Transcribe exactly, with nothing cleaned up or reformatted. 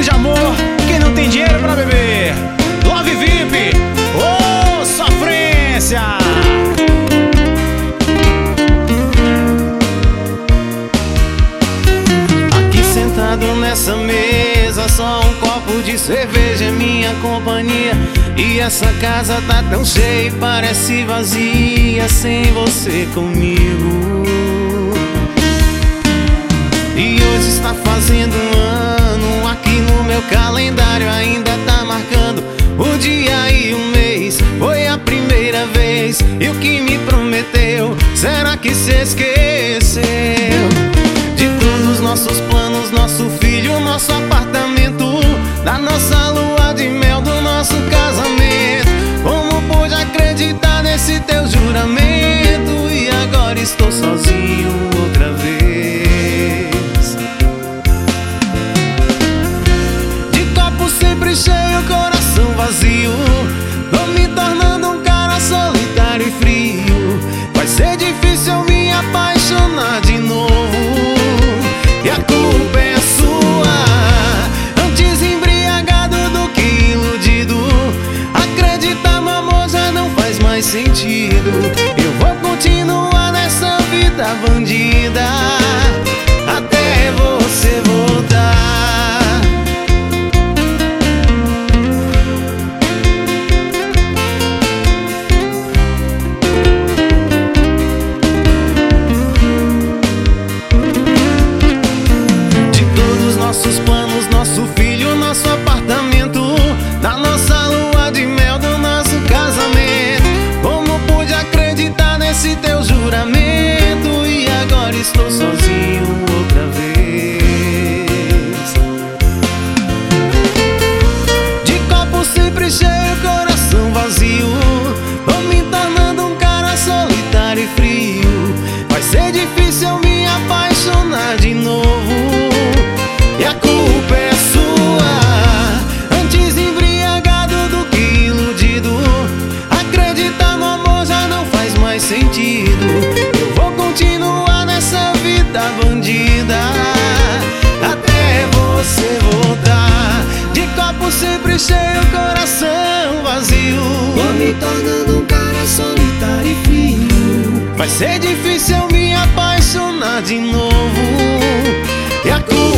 de amor, quem não tem dinheiro pra beber. Love V I P, ô oh, sofrência. Aqui sentado nessa mesa, só um copo de cerveja é minha companhia. E essa casa tá tão cheia, parece vazia sem você comigo. E hoje está fazendo um ano, aqui no meu calendário ainda tá marcando o dia e o mês. Foi a primeira vez, e o que me prometeu, será que se esqueceu? De todos os nossos planos, nosso filho, nosso apartamento, da nossa lua de mel, do nosso casamento. Como pude acreditar nesse teu juramento? E agora estou sozinho outra vez. De copo sempre cheio, coração vazio, tô me tornando um cara solitário e frio. Vai ser difícil eu me apaixonar de novo, e a culpa é sua. Antes embriagado do que iludido, acreditar no amor já não faz mais sentido. Eu vou continuar nessa vida bandida até você voltar. De todos os nossos planos, nosso filho, nosso apartamento, da nossa lua de mel, do nosso casamento. Como pude acreditar nesse teu juramento? E agora estou sozinho outra vez. De copo sempre cheio, coração vazio, tô me tornando um cara solitário e frio. Vai ser difícil eu me apaixonar de novo, e a culpa é sua. Antes embriagado do que iludido, acreditar no amor já não faz mais sentido. Eu vou continuar nessa vida bandida até você voltar. De copo sempre cheio, coração vazio, tô me tornando um cara solitário e frio. vai ser difícil eu me apaixonar de novo, e a culpa